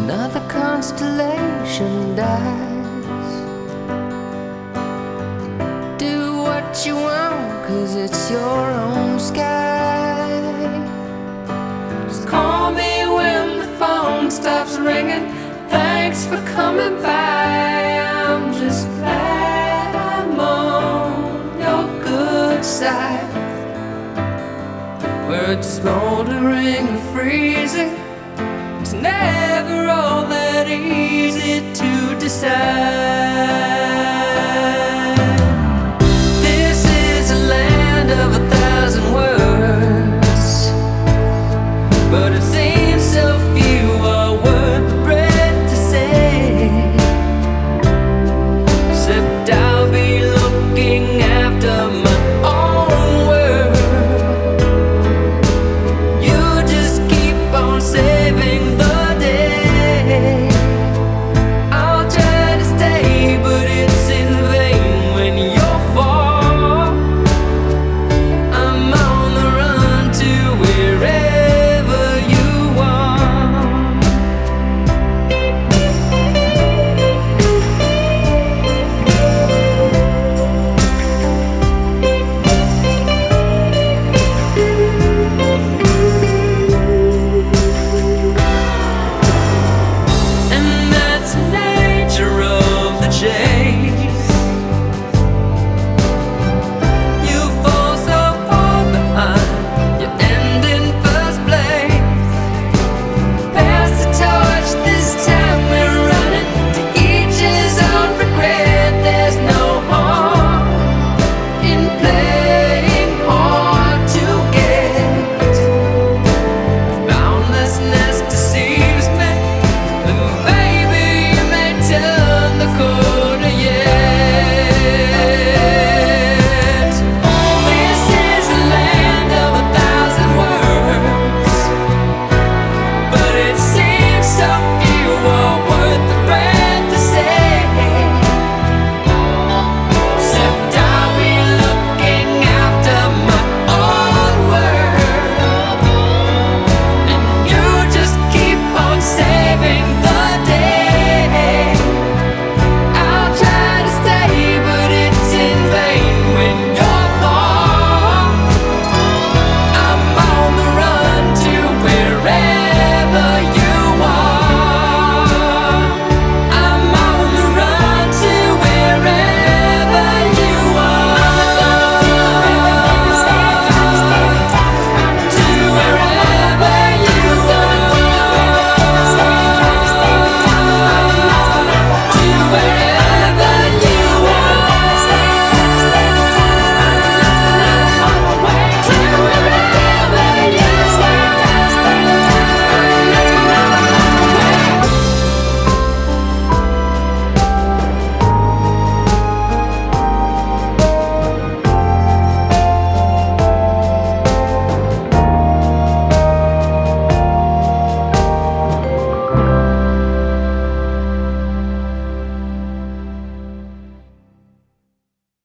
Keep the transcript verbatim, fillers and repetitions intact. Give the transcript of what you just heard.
another constellation dies. Do what you want, 'cause it's your own sky. Just call me when the phone stops ringing. Thanks for coming by. I'm just glad I'm on your good side. Where it's smoldering or freezing, it's never all that easy to decide.